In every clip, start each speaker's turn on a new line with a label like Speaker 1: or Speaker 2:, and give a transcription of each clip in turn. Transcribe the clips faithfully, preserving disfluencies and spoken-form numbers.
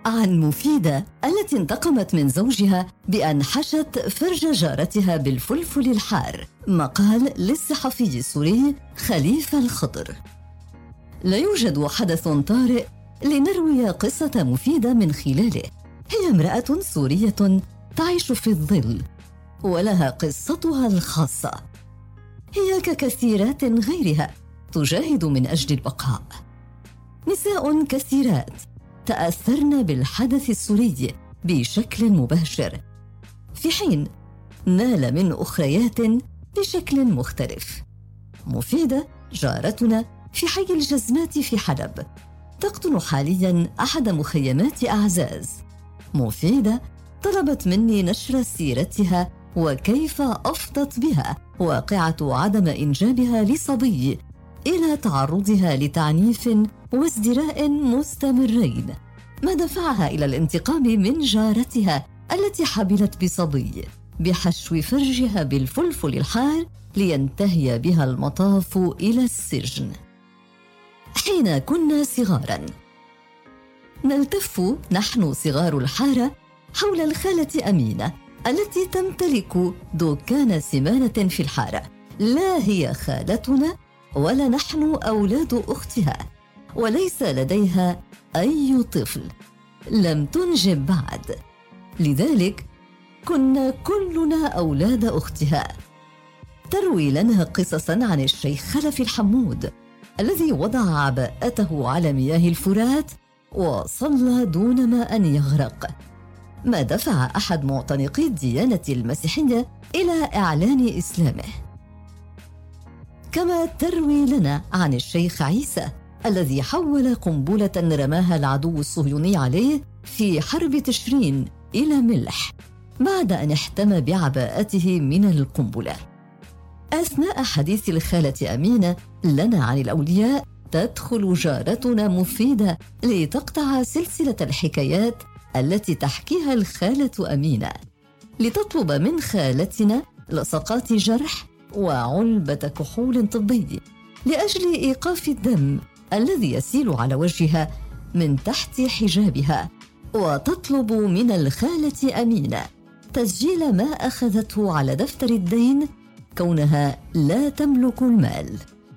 Speaker 1: عن مفيدة التي انتقمت من زوجها بأن حشت فرج جارتها بالفلفل الحار. مقال للصحفي السوري خليفة الخضر. لا يوجد حدث طارئ لنروي قصة مفيدة من خلاله. هي امرأة سورية تعيش في الظل ولها قصتها الخاصة. هي ككثيرات غيرها تجاهد من أجل البقاء. نساء كثيرات تأثرن بالحدث السوري بشكل مباشر، في حين نال من أخريات بشكل مختلف. مفيدة جارتنا في حي الجزمات في حلب تقطن حالياً أحد مخيمات أعزاز. مفيدة طلبت مني نشر سيرتها وكيف أفضت بها واقعة عدم إنجابها لصبي إلى تعرضها لتعنيف وازدراء مستمرين، ما دفعها إلى الانتقام من جارتها التي حبلت بصبي بحشو فرجها بالفلفل الحار لينتهي بها المطاف إلى السجن. حين كنا صغاراً نلتف نحن صغار الحارة حول الخالة أمينة التي تمتلك دكان سمانة في الحارة. لا هي خالتنا ولا نحن أولاد أختها، وليس لديها أي طفل، لم تنجب بعد، لذلك كنا كلنا أولاد أختها. تروي لنا قصصاً عن الشيخ خلف الحمود الذي وضع عباءته على مياه الفرات وصلى دون ما أن يغرق، ما دفع أحد معتنقي الديانة المسيحية إلى إعلان إسلامه. كما تروي لنا عن الشيخ عيسى الذي حول قنبلة رماها العدو الصهيوني عليه في حرب تشرين إلى ملح بعد أن احتمى بعباءته من القنبلة. أثناء حديث الخالة أمينة لنا عن الأولياء تدخل جارتنا مفيدة لتقطع سلسلة الحكايات التي تحكيها الخالة أمينة، لتطلب من خالتنا لصقات جرح وعلبة كحول طبي لأجل إيقاف الدم الذي يسيل على وجهها من تحت حجابها، وتطلب من الخالة أمينة تسجيل ما أخذته على دفتر الدين كونها لا تملك المال.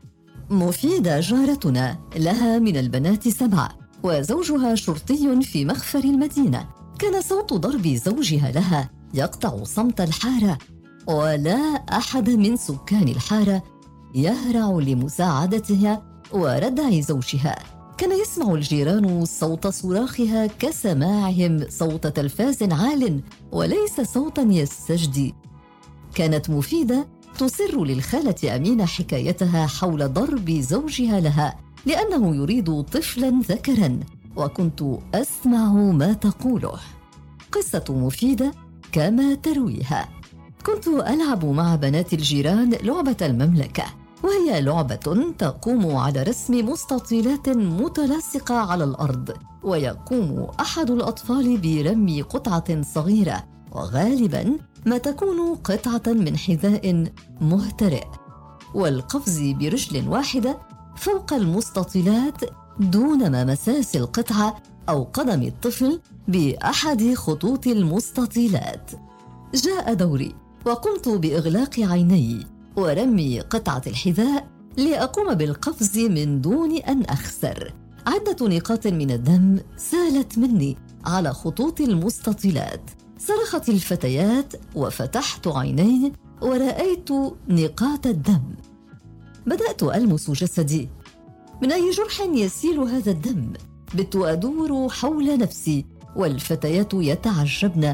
Speaker 1: مفيدة جارتنا لها من البنات سبعة وزوجها شرطي في مخفر المدينة. كان صوت ضرب زوجها لها يقطع صمت الحارة، ولا أحد من سكان الحارة يهرع لمساعدتها وردع زوجها. كان يسمع الجيران صوت صراخها كسماعهم صوت تلفاز عال وليس صوتا يستجدي. كانت مفيدة تصر للخالة أمينة حكايتها حول ضرب زوجها لها لأنه يريد طفلا ذكرا، وكنت أسمع ما تقوله. قصة مفيدة كما ترويها: كنت ألعب مع بنات الجيران لعبة المملكة، وهي لعبة تقوم على رسم مستطيلات متلاصقة على الأرض، ويقوم أحد الأطفال برمي قطعة صغيرة، وغالباً ما تكون قطعة من حذاء مهترئ، والقفز برجل واحدة فوق المستطيلات دون ما مساس القطعة أو قدم الطفل بأحد خطوط المستطيلات. جاء دوري وقمت بإغلاق عيني ورمي قطعة الحذاء لأقوم بالقفز من دون أن أخسر. عدة نقاط من الدم سالت مني على خطوط المستطيلات. صرخت الفتيات وفتحت عيني ورأيت نقاط الدم. بدأت ألمس جسدي، من أي جرح يسيل هذا الدم؟ بت أدور حول نفسي والفتيات يتعجبن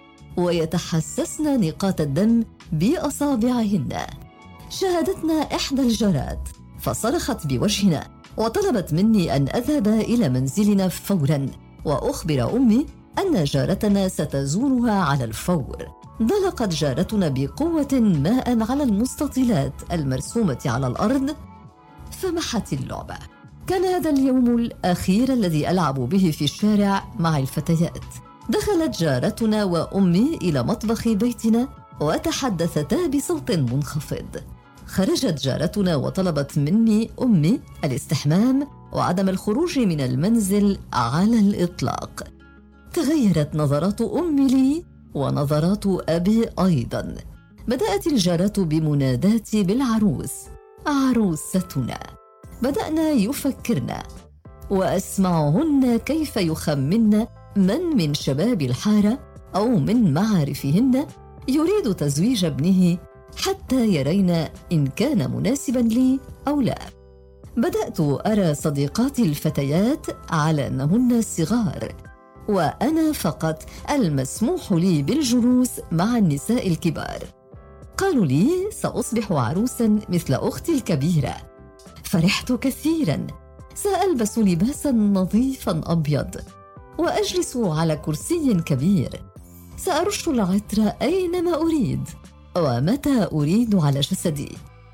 Speaker 1: ويتحسسن نقاط الدم بأصابعهن. شاهدتنا إحدى الجارات فصرخت بوجهنا وطلبت مني أن أذهب إلى منزلنا فوراً وأخبر أمي أن جارتنا ستزورها على الفور. ضلقت جارتنا بقوة ماء على المستطيلات المرسومة على الأرض فمحت اللعبة. كان هذا اليوم الأخير الذي ألعب به في الشارع مع الفتيات. دخلت جارتنا وأمي إلى مطبخ بيتنا وتحدثتا بصوت منخفض. خرجت جارتنا وطلبت مني أمي الاستحمام وعدم الخروج من المنزل على الإطلاق. تغيرت نظرات أمي لي ونظرات أبي أيضا. بدأت الجارات بمناداتي بالعروس، عروستنا. بدأنا يفكرن وأسمعهن كيف يخمن من من شباب الحارة أو من معارفهن يريد تزويج ابنه حتى يرين إن كان مناسباً لي أو لا. بدأت أرى صديقاتي الفتيات على أنهن صغار، وأنا فقط المسموح لي بالجلوس مع النساء الكبار. قالوا لي سأصبح عروساً مثل أختي الكبيرة. فرحت كثيراً. سألبس لباساً نظيفاً أبيض وأجلس على كرسي كبير. سأرش العطر أينما أريد ومتى أريد على جسدي.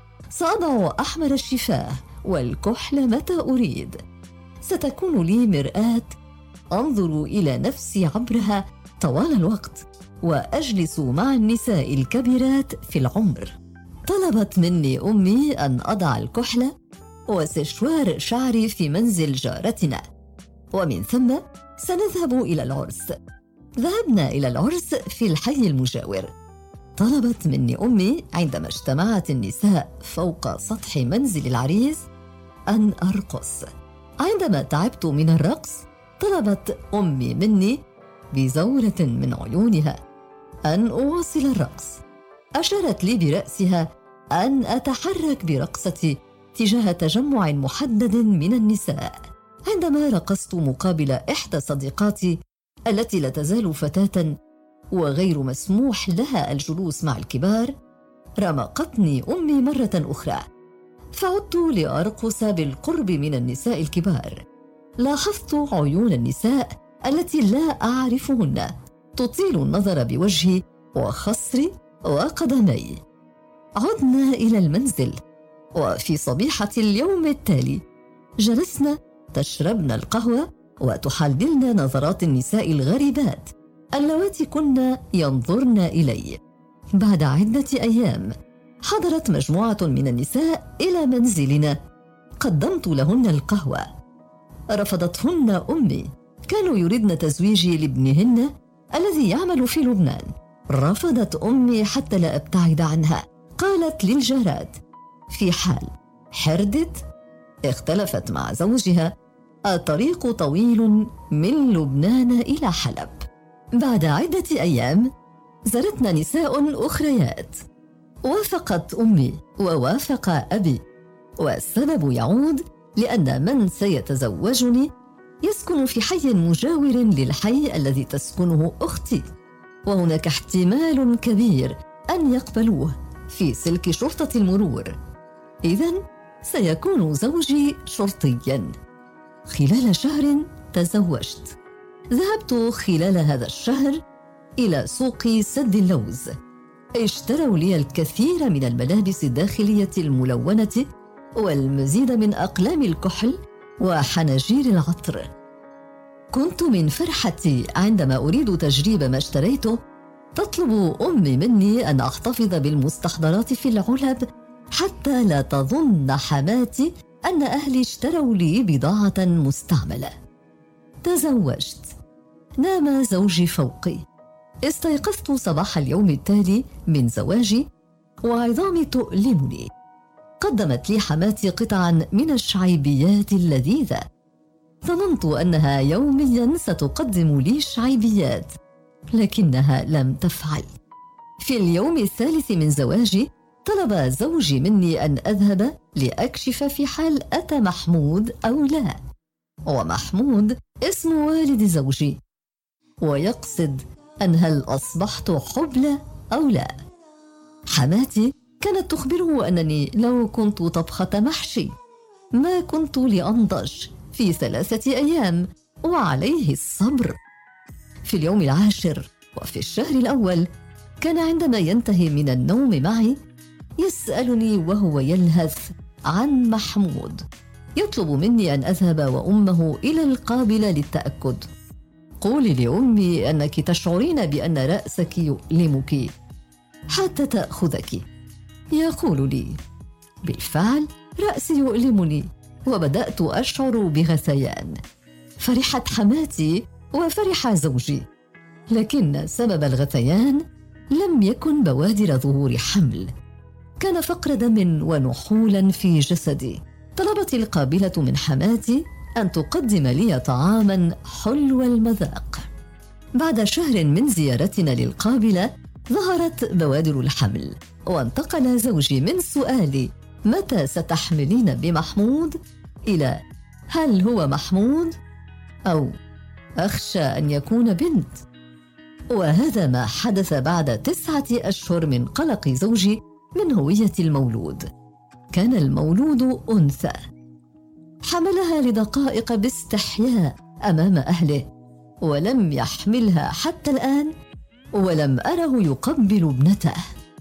Speaker 1: سأضع أحمر الشفاه والكحل متى أريد. ستكون لي مرآة أنظر إلى نفسي عبرها طوال الوقت، وأجلس مع النساء الكبيرات في العمر. طلبت مني أمي أن أضع الكحل وسشوار شعري في منزل جارتنا، ومن ثم سنذهب إلى العرس. ذهبنا إلى العرس في الحي المجاور. طلبت مني أمي عندما اجتمعت النساء فوق سطح منزل العريس أن أرقص. عندما تعبت من الرقص طلبت أمي مني بزورة من عيونها أن أواصل الرقص. أشارت لي برأسها أن أتحرك برقصتي تجاه تجمع محدد من النساء. عندما رقصت مقابل إحدى صديقاتي التي لا تزال فتاة وغير مسموح لها الجلوس مع الكبار، رمقتني أمي مرة أخرى، فعدت لأرقص بالقرب من النساء الكبار. لاحظت عيون النساء التي لا أعرفهن تطيل النظر بوجهي وخصري وقدمي. عدنا إلى المنزل، وفي صبيحة اليوم التالي جلسنا تشربن القهوة وتحللن نظرات النساء الغريبات اللواتي كن ينظرن إلي. بعد عدة أيام حضرت مجموعة من النساء إلى منزلنا. قدمت لهن القهوة. رفضتهن أمي. كانوا يريدن تزويجي لابنهن الذي يعمل في لبنان. رفضت أمي حتى لا أبتعد عنها. قالت للجارات في حال حردت اختلفت مع زوجها الطريق طويل من لبنان إلى حلب. بعد عدة أيام زرتنا نساء أخريات. وافقت أمي ووافق أبي، والسبب يعود لأن من سيتزوجني يسكن في حي مجاور للحي الذي تسكنه أختي، وهناك احتمال كبير أن يقبلوه في سلك شرطة المرور. إذن سيكون زوجي شرطياً. خلال شهر تزوجت. ذهبت خلال هذا الشهر إلى سوق سد اللوز. اشتروا لي الكثير من الملابس الداخلية الملونة والمزيد من أقلام الكحل وحناجير العطر. كنت من فرحتي عندما أريد تجريب ما اشتريته تطلب أمي مني أن أحتفظ بالمستحضرات في العلب حتى لا تظن حماتي أن أهلي اشتروا لي بضاعة مستعملة. تزوجت. نام زوجي فوقي. استيقظت صباح اليوم التالي من زواجي وعظامي تؤلمني. قدمت لي حماتي قطعا من الشعيبيات اللذيذة. ظننت أنها يوميا ستقدم لي شعيبيات، لكنها لم تفعل. في اليوم الثالث من زواجي طلب زوجي مني أن أذهب لأكشف في حال أتى محمود أو لا، ومحمود اسم والد زوجي، ويقصد أن هل أصبحت حبلى أو لا. حماتي كانت تخبره أنني لو كنت طبخة محشي ما كنت لأنضج في ثلاثة أيام وعليه الصبر. في اليوم العاشر وفي الشهر الأول كان عندما ينتهي من النوم معي يسألني وهو يلهث عن محمود، يطلب مني أن أذهب وأمه إلى القابلة للتأكد. قولي لأمي أنك تشعرين بأن رأسك يؤلمك حتى تأخذك. يقول لي بالفعل رأسي يؤلمني، وبدأت أشعر بغثيان. فرحت حماتي وفرح زوجي، لكن سبب الغثيان لم يكن بوادر ظهور حمل، كان فقر دم ونحولا في جسدي. طلبت القابلة من حماتي أن تقدم لي طعاما حلو المذاق. بعد شهر من زيارتنا للقابلة ظهرت بوادر الحمل، وانتقل زوجي من سؤالي متى ستحملين بمحمود إلى هل هو محمود أو أخشى أن يكون بنت. وهذا ما حدث بعد تسعة أشهر من قلق زوجي من هوية المولود. كان المولود أنثى، حملها لدقائق باستحياء أمام أهله، ولم يحملها حتى الآن، ولم أره يقبل ابنته.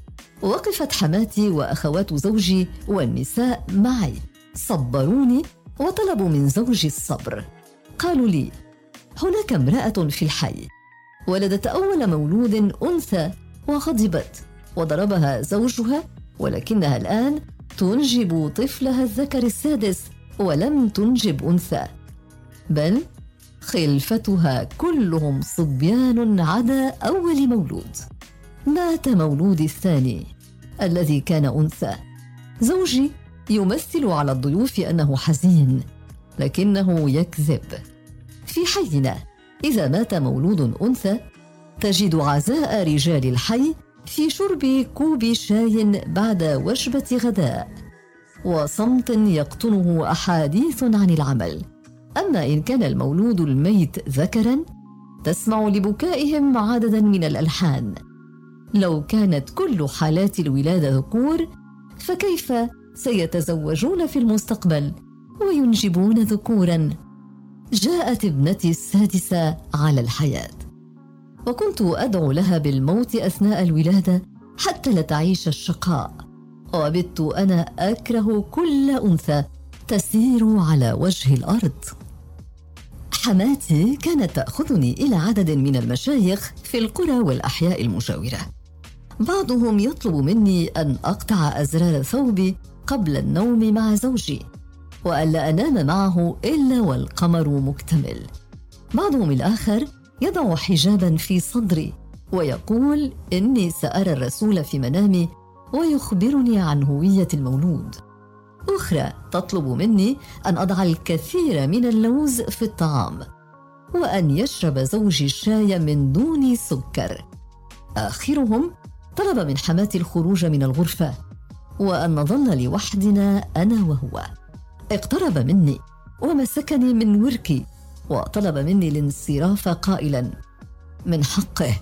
Speaker 1: وقفت حماتي وأخوات زوجي والنساء معي، صبروني وطلبوا من زوجي الصبر. قالوا لي: هناك امرأة في الحي ولدت أول مولود أنثى وغضبت وضربها زوجها، ولكنها الآن تنجب طفلها الذكر السادس ولم تنجب أنثى، بل خلفتها كلهم صبيان عدا أول مولود. مات مولودي الثاني الذي كان أنثى. زوجي يمثل على الضيوف أنه حزين، لكنه يكذب. في حينا إذا مات مولود أنثى تجد عزاء رجال الحي في شرب كوب شاي بعد وجبة غداء، وصمت يقطنه أحاديث عن العمل. أما إن كان المولود الميت ذكراً تسمع لبكائهم عدداً من الألحان. لو كانت كل حالات الولادة ذكور فكيف سيتزوجون في المستقبل وينجبون ذكوراً؟ جاءت ابنتي السادسة على الحياة، وكنت أدعو لها بالموت أثناء الولادة حتى لا تعيش الشقاء، وبت أنا أكره كل أنثى تسير على وجه الأرض. حماتي كانت تأخذني إلى عدد من المشايخ في القرى والأحياء المجاورة. بعضهم يطلب مني أن أقطع أزرار ثوبي قبل النوم مع زوجي، وألا أنام معه إلا والقمر مكتمل. بعضهم الآخر يضع حجاباً في صدري ويقول إني سأرى الرسول في منامي ويخبرني عن هوية المولود. أخرى تطلب مني أن أضع الكثير من اللوز في الطعام، وأن يشرب زوجي الشاي من دون سكر. آخرهم طلب من حماتي الخروج من الغرفة وأن نظل لوحدنا أنا وهو. اقترب مني ومسكني من وركي وطلب مني الانصراف قائلا: من حقه،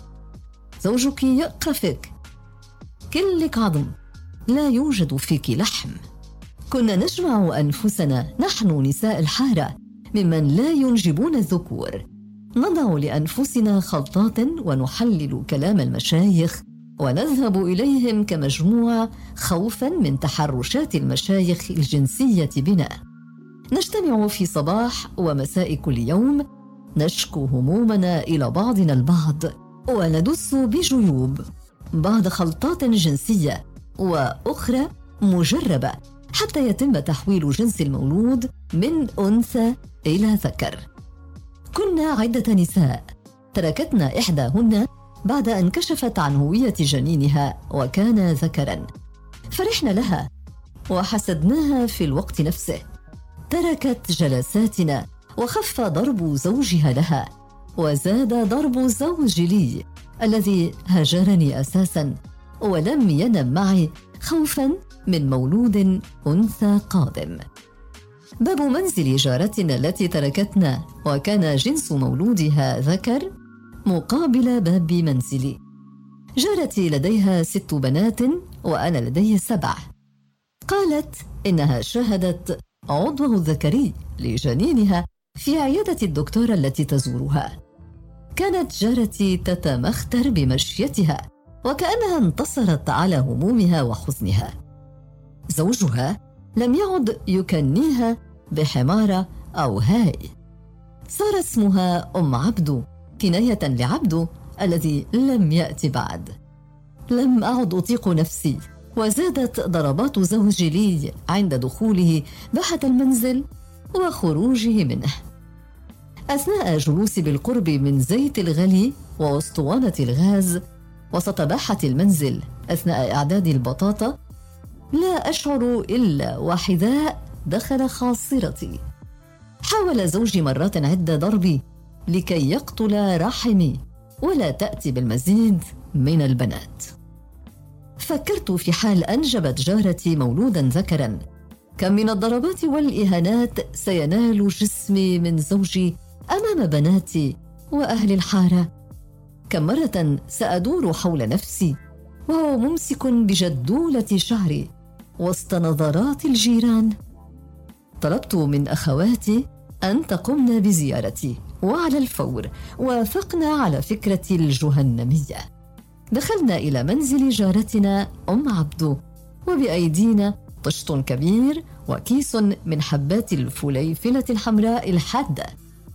Speaker 1: زوجك يقرفك، كلك عظم، لا يوجد فيك لحم. كنا نجمع أنفسنا نحن نساء الحارة ممن لا ينجبون الذكور، نضع لأنفسنا خلطات ونحلل كلام المشايخ ونذهب إليهم كمجموعة خوفاً من تحرشات المشايخ الجنسية بنا. نجتمع في صباح ومساء كل يوم، نشكو همومنا إلى بعضنا البعض، وندس بجيوب، بعض خلطات جنسية وأخرى مجربة حتى يتم تحويل جنس المولود من أنثى إلى ذكر. كنا عدة نساء، تركتنا إحداهن بعد أن كشفت عن هوية جنينها وكان ذكراً. فرحنا لها وحسدناها في الوقت نفسه. تركت جلساتنا وخف ضرب زوجها لها، وزاد ضرب زوج لي الذي هجرني أساساً ولم ينم معي خوفاً من مولود أنثى قادم. باب منزل جارتنا التي تركتنا وكان جنس مولودها ذكر مقابل باب منزلي. جارتي لديها ست بنات وأنا لدي سبع. قالت إنها شاهدت عضوه الذكري لجنينها في عيادة الدكتورة التي تزورها. كانت جارتي تتمختر بمشيتها وكأنها انتصرت على همومها وحزنها. زوجها لم يعد يكنيها بحمارة أو هاي، صار اسمها أم عبدو كناية لعبدو الذي لم يأتي بعد. لم أعد أطيق نفسي، وزادت ضربات زوجي لي عند دخوله باحة المنزل وخروجه منه. أثناء جلوسي بالقرب من زيت الغلي وأسطوانة الغاز وسط باحة المنزل أثناء إعداد البطاطا، لا أشعر إلا وحذاء دخل خاصرتي. حاول زوجي مرات عدة ضربي لكي يقتل رحمي ولا تأتي بالمزيد من البنات. فكرت في حال أنجبت جارتي مولودا ذكرا، كم من الضربات والإهانات سينال جسمي من زوجي أمام بناتي وأهل الحارة. كم مرة سأدور حول نفسي وهو ممسك بجدولة شعري وسط نظرات الجيران. طلبت من أخواتي أن تقمن بزيارتي، وعلى الفور وافقنا على فكرة الجهنمية. دخلنا إلى منزل جارتنا أم عبدو، وبأيدينا طشت كبير وكيس من حبات الفليفلة الحمراء الحادة،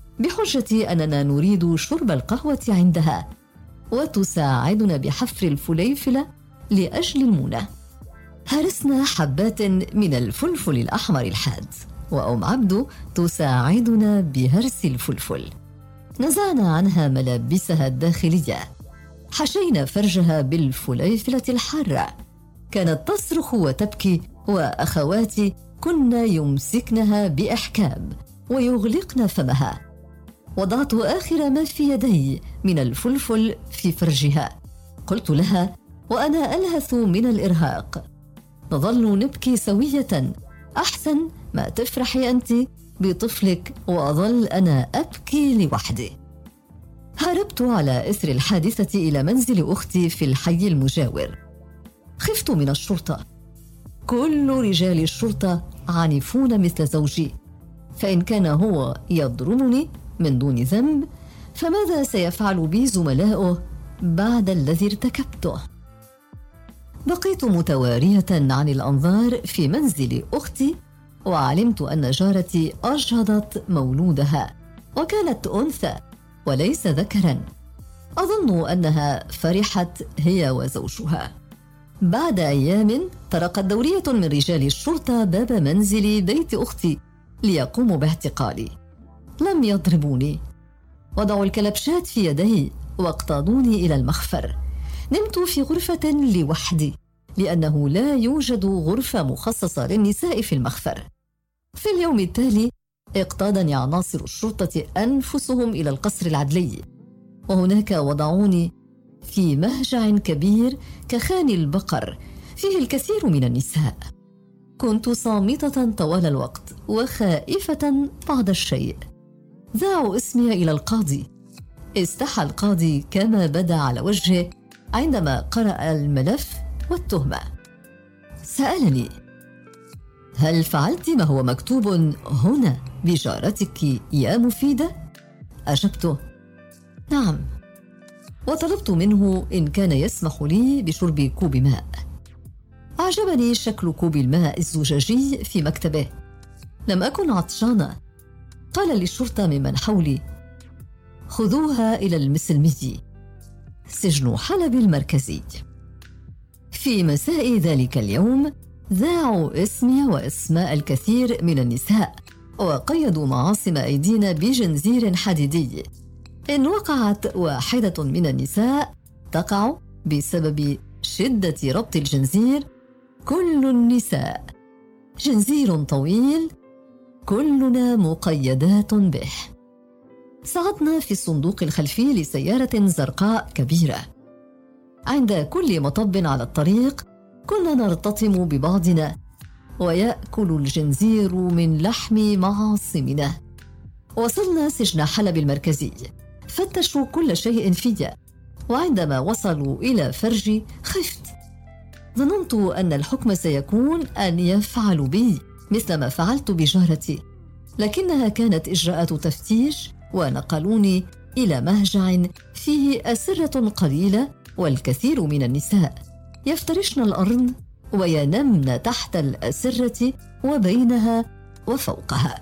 Speaker 1: بحجة أننا نريد شرب القهوة عندها وتساعدنا بحفر الفليفلة لأجل المونة. هرسنا حبات من الفلفل الأحمر الحاد، وأم عبدو تساعدنا بهرس الفلفل. نزعنا عنها ملابسها الداخلية، حشينا فرجها بالفليفلة الحارة. كانت تصرخ وتبكي، وأخواتي كن يمسكنها بإحكام ويغلقن فمها. وضعت آخر ما في يدي من الفلفل في فرجها. قلت لها وأنا ألهث من الإرهاق: نظل نبكي سوية، أحسن ما تفرحي أنت بطفلك وأظل أنا أبكي لوحدي. هربت على إثر الحادثة إلى منزل أختي في الحي المجاور. خفت من الشرطة. كل رجال الشرطة عنيفون مثل زوجي، فإن كان هو يضربني من دون ذنب، فماذا سيفعل بي زملاؤه بعد الذي ارتكبته؟ بقيت متوارية عن الأنظار في منزل أختي، وعلمت أن جارتي أجهضت مولودها، وكانت أنثى وليس ذكرا. أظن أنها فرحت هي وزوجها. بعد أيام طرقت دورية من رجال الشرطة باب منزل بيت أختي ليقوموا باعتقالي. لم يضربوني، وضعوا الكلبشات في يدي واقتادوني إلى المخفر. نمت في غرفة لوحدي، لأنه لا يوجد غرفة مخصصة للنساء في المخفر. في اليوم التالي اقتادني عناصر الشرطة أنفسهم إلى القصر العدلي، وهناك وضعوني في مهجع كبير كخان البقر فيه الكثير من النساء. كنت صامتة طوال الوقت وخائفة بعض الشيء. ذاعوا اسمي إلى القاضي. استحى القاضي كما بدا على وجهه عندما قرأ الملف والتهمة. سألني: هل فعلت ما هو مكتوب هنا بجارتك يا مفيدة؟ أجبته: نعم. وطلبت منه إن كان يسمح لي بشرب كوب ماء. أعجبني شكل كوب الماء الزجاجي في مكتبه. لم أكن عطشانة. قال للشرطة ممن حولي: خذوها إلى المسلمي، سجن حلب المركزي. في مساء ذلك اليوم ذاعوا اسمي واسماء الكثير من النساء، وقيدوا معاصم أيدينا بجنزير حديدي. إن وقعت واحدة من النساء تقع بسبب شدة ربط الجنزير. كل النساء جنزير طويل، كلنا مقيدات به. صعدنا في الصندوق الخلفي لسيارة زرقاء كبيرة. عند كل مطب على الطريق كنا نرتطم ببعضنا، ويأكل الجنزير من لحم معاصمنا. وصلنا سجن حلب المركزي. فتشوا كل شيء فيا، وعندما وصلوا إلى فرجي خفت. ظننت أن الحكم سيكون أن يفعلوا بي مثل ما فعلت بجارتي، لكنها كانت إجراءات تفتيش، ونقلوني إلى مهجع فيه أسرة قليلة والكثير من النساء يفترشن الأرض وينمن تحت الأسرة وبينها وفوقها.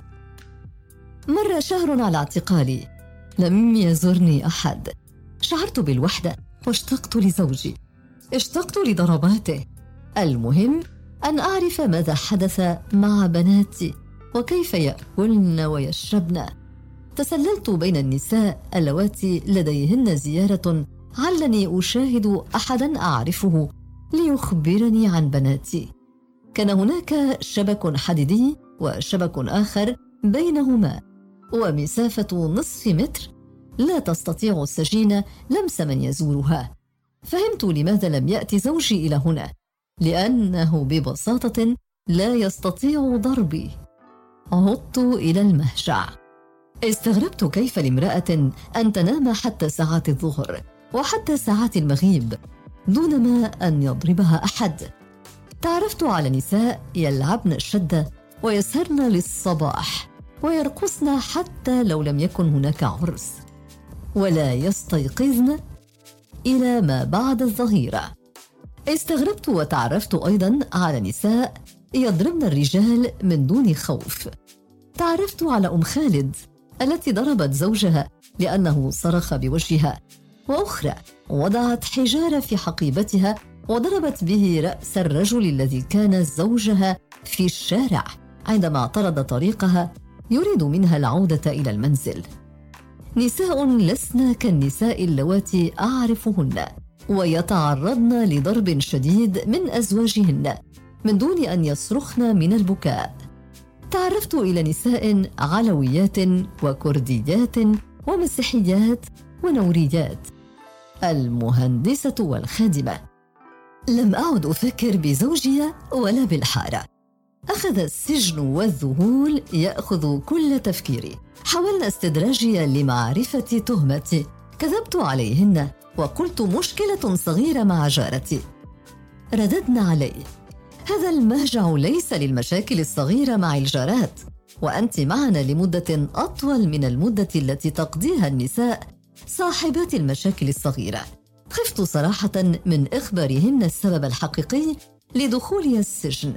Speaker 1: مر شهر على اعتقالي، لم يزرني أحد. شعرت بالوحدة واشتقت لزوجي، اشتقت لضرباته. المهم أن أعرف ماذا حدث مع بناتي وكيف يأكلن ويشربن. تسللت بين النساء اللواتي لديهن زيارة علني أشاهد أحداً أعرفه ليخبرني عن بناتي. كان هناك شبك حديدي وشبك آخر بينهما ومسافة نصف متر، لا تستطيع السجينة لمس من يزورها. فهمت لماذا لم يأتي زوجي إلى هنا، لأنه ببساطة لا يستطيع ضربي. عدت إلى المهجع. استغربت كيف لامرأة أن تنام حتى ساعات الظهر وحتى ساعات المغيب دون ما أن يضربها أحد. تعرفت على نساء يلعبن الشدة ويسهرن للصباح ويرقصن حتى لو لم يكن هناك عرس، ولا يستيقظن إلى ما بعد الظهيرة. استغربت وتعرفت أيضا على نساء يضربن الرجال من دون خوف. تعرفت على أم خالد التي ضربت زوجها لأنه صرخ بوجهها، وأخرى وضعت حجارة في حقيبتها وضربت به رأس الرجل الذي كان زوجها في الشارع عندما اعترض طريقها يريد منها العودة إلى المنزل. نساء لسنا كالنساء اللواتي أعرفهن، ويتعرضن لضرب شديد من أزواجهن من دون أن يصرخن من البكاء. تعرفت إلى نساء علويات وكرديات ومسيحيات ونوريات، المهندسة والخادمة. لم أعد أفكر بزوجي ولا بالحارة. أخذ السجن والذهول يأخذ كل تفكيري. حاولنا استدراجي لمعرفة تهمتي، كذبت عليهن وقلت مشكلة صغيرة مع جارتي. رددنا علي: هذا المهجع ليس للمشاكل الصغيرة مع الجارات، وأنت معنا لمدة أطول من المدة التي تقضيها النساء صاحبات المشاكل الصغيرة. خفت صراحة من إخبارهن السبب الحقيقي لدخولي السجن.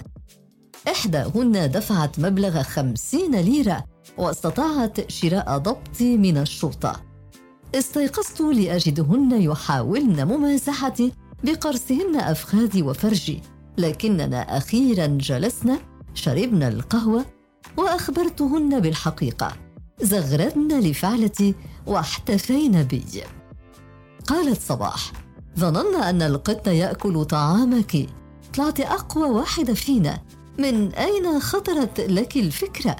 Speaker 1: إحداهن دفعت مبلغ خمسين ليرة واستطاعت شراء ضبطي من الشرطة. استيقظت لأجدهن يحاولن ممازحتي بقرصهن أفخاذي وفرجي، لكننا أخيراً جلسنا شربنا القهوة وأخبرتهن بالحقيقة. زغردن لفعلتي واحتفين بي. قالت صباح: ظننا أن القط يأكل طعامك، طلعت أقوى واحدة فينا، من أين خطرت لك الفكرة؟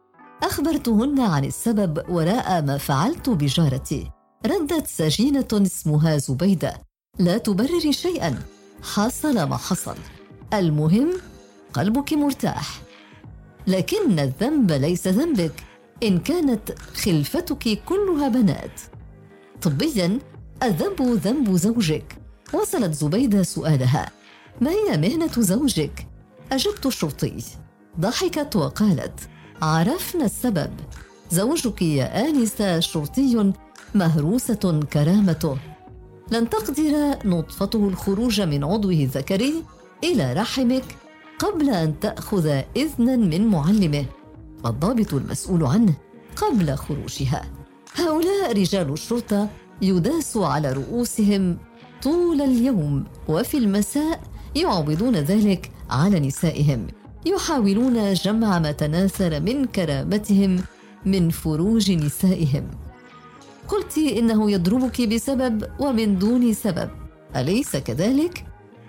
Speaker 1: أخبرتهن عن السبب وراء ما فعلت بجارتي. ردت سجينة اسمها زبيدة: لا تبرري شيئا، حصل ما حصل، المهم قلبك مرتاح. لكن الذنب ليس ذنبك إن كانت خلفتك كلها بنات. طبيا الذنب ذنب زوجك. وصلت زبيدة سؤالها: ما هي مهنة زوجك؟ أجبت الشرطي. ضحكت وقالت: عرفنا السبب، زوجك يا آنسة شرطي مهروسة كرامته، لن تقدر نطفته الخروج من عضوه الذكري إلى رحمك قبل أن تأخذ إذنا من معلمه الضابط المسؤول عنه قبل خروجها. هؤلاء رجال الشرطة يداس على رؤوسهم طول اليوم، وفي المساء يعوضون ذلك على نسائهم، يحاولون جمع ما تناثر من كرامتهم من فروج نسائهم. قلت إنه يضربك بسبب ومن دون سبب، أليس كذلك؟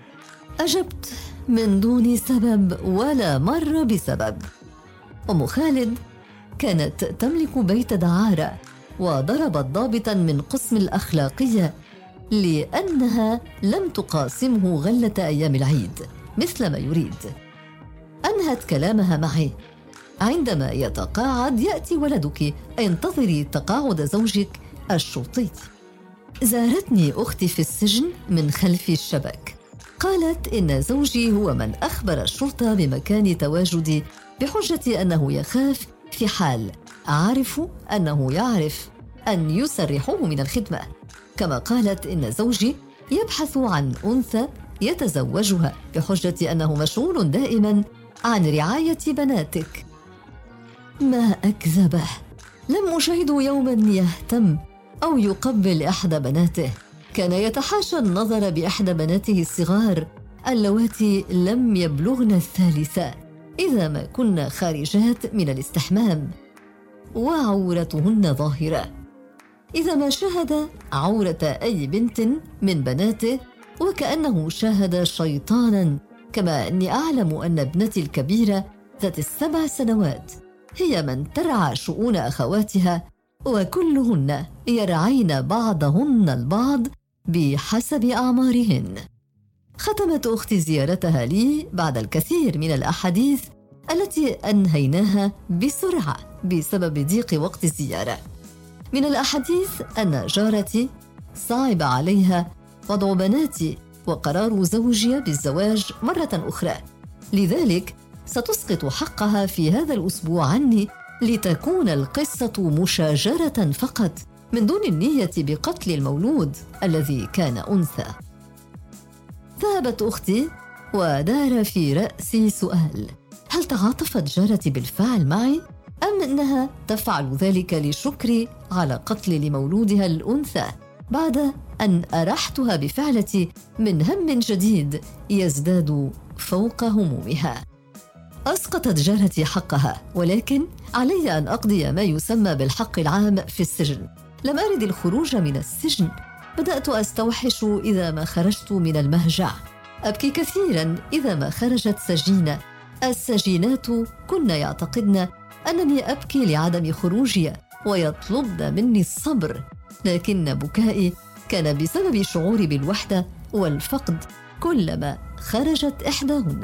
Speaker 1: أجبت: من دون سبب ولا مر بسبب. أم خالد كانت تملك بيت دعارة، وضربت ضابطا من قسم الأخلاقية لأنها لم تقاسمه غلة أيام العيد مثل ما يريد. أنهت كلامها معي: عندما يتقاعد يأتي ولدك، انتظري تقاعد زوجك الشرطي. زارتني أختي في السجن من خلف الشبك. قالت إن زوجي هو من أخبر الشرطة بمكان تواجدي بحجة أنه يخاف في حال أعرف أنه يعرف أن يسرحوه من الخدمة. كما قالت إن زوجي يبحث عن أنثى يتزوجها بحجة أنه مشغول دائما عن رعاية بناتك. ما أكذبه، لم أشاهده يوما يهتم أو يقبل إحدى بناته. كان يتحاشى النظر بإحدى بناته الصغار اللواتي لم يبلغن الثالثة إذا ما كنا خارجات من الاستحمام. وعورتهن ظاهرة. إذا ما شاهد عورة أي بنت من بناته وكأنه شاهد شيطاناً، كما أني أعلم أن ابنتي الكبيرة ذات السبع سنوات هي من ترعى شؤون أخواتها، وكلهن يرعين بعضهن البعض بحسب أعمارهن. ختمت أختي زيارتها لي بعد الكثير من الأحاديث التي أنهيناها بسرعة بسبب ضيق وقت الزيارة. من الأحاديث أن جارتي صعب عليها وضع بناتي وقرار زوجي بالزواج مرة أخرى، لذلك ستسقط حقها في هذا الأسبوع عني لتكون القصة مشاجرة فقط من دون النية بقتل المولود الذي كان أنثى. ذهبت أختي ودار في رأسي سؤال: هل تعاطفت جارتي بالفعل معي أم أنها تفعل ذلك لشكري على قتل لمولودها الأنثى بعد أن أرحتها بفعلتي من هم جديد يزداد فوق همومها؟ أسقطت جارتي حقها، ولكن علي أن أقضي ما يسمى بالحق العام في السجن. لم أرد الخروج من السجن، بدأت أستوحش إذا ما خرجت من المهجع، أبكي كثيراً إذا ما خرجت سجينة. السجينات كن يعتقدن أنني أبكي لعدم خروجي ويطلبن مني الصبر، لكن بكائي كان بسبب شعوري بالوحدة والفقد كلما خرجت إحداهن.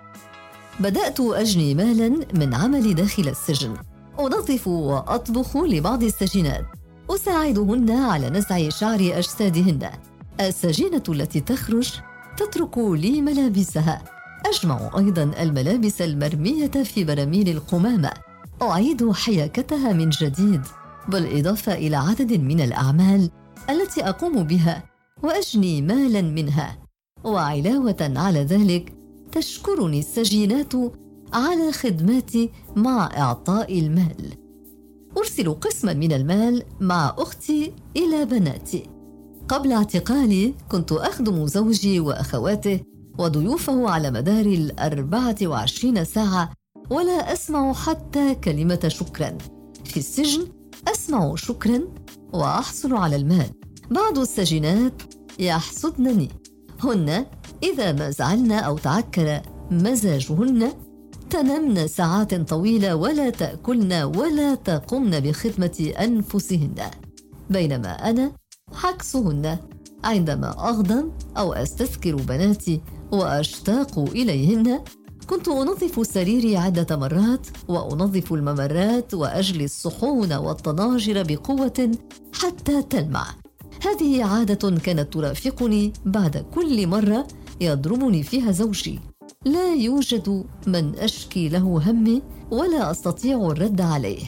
Speaker 1: بدأت أجني مالاً من عملي داخل السجن، أنظف وأطبخ لبعض السجينات، أساعدهن على نزع شعر أجسادهن. السجينة التي تخرج تترك لي ملابسها، أجمع أيضاً الملابس المرمية في براميل القمامة، أعيد حياكتها من جديد، بالإضافة إلى عدد من الأعمال التي أقوم بها وأجني مالاً منها. وعلاوة على ذلك تشكرني السجينات على خدماتي مع إعطاء المال. أرسل قسماً من المال مع أختي إلى بناتي. قبل اعتقالي كنت أخدم زوجي وأخواته وضيوفه على مدار الأربعة وعشرين ساعة، ولا أسمع حتى كلمة شكراً. في السجن أسمع شكراً وأحصل على المال. بعض السجينات يحسدنني، هن إذا ما زعلن أو تعكر مزاجهن تنمن ساعات طويلة ولا تأكلن ولا تقمن بخدمة أنفسهن، بينما أنا عكسهن. عندما أغضب أو أستذكر بناتي وأشتاق إليهن كنت أنظف سريري عدة مرات وأنظف الممرات وأجلي الصحون والطناجر بقوة حتى تلمع. هذه عادة كانت ترافقني بعد كل مرة يضربني فيها زوجي. لا يوجد من أشكي له همي ولا أستطيع الرد عليه،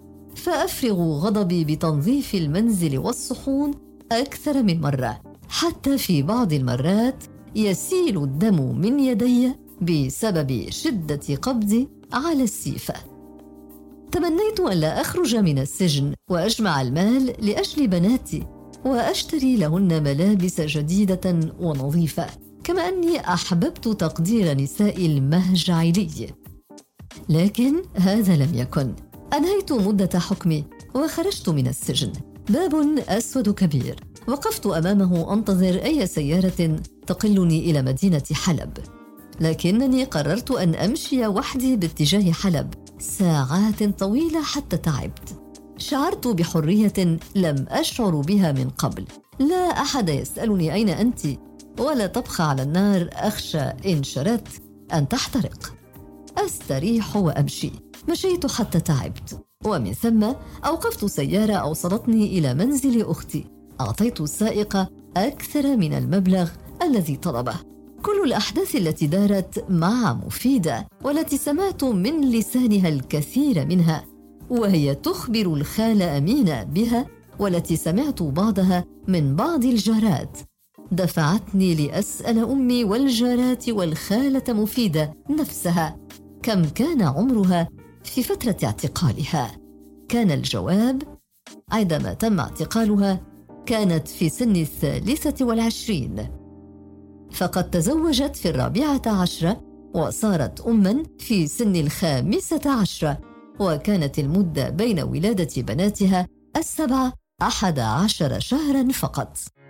Speaker 1: فأفرغ غضبي بتنظيف المنزل والصحون أكثر من مرة، حتى في بعض المرات يسيل الدم من يدي بسبب شدة قبضي على السيفة. تمنيت أن لا أخرج من السجن وأجمع المال لأجل بناتي وأشتري لهن ملابس جديدة ونظيفة، كما أني أحببت تقدير نساء المهجع لي. لكن هذا لم يكن. أنهيت مدة حكمي وخرجت من السجن. باب أسود كبير وقفت أمامه أنتظر أي سيارة تقلني إلى مدينة حلب، لكنني قررت أن أمشي وحدي باتجاه حلب ساعات طويلة حتى تعبت. شعرت بحرية لم أشعر بها من قبل. لا أحد يسألني أين أنت، ولا طبخ على النار أخشى إن شردت أن تحترق. أستريح وأمشي. مشيت حتى تعبت، ومن ثم أوقفت سيارة أوصلتني إلى منزل أختي. أعطيت السائق أكثر من المبلغ الذي طلبه. كل الأحداث التي دارت مع مفيدة والتي سمعت من لسانها الكثير منها، وهي تخبر الخالة أمينة بها، والتي سمعت بعضها من بعض الجارات، دفعتني لأسأل أمي والجارات والخالة مفيدة نفسها كم كان عمرها في فترة اعتقالها. كان الجواب: عندما تم اعتقالها كانت في سن الثالثة والعشرين، فقد تزوجت في الرابعة عشرة وصارت أماً في سن الخامسة عشرة، وكانت المدة بين ولادة بناتها السبعة أحد عشر شهراً فقط.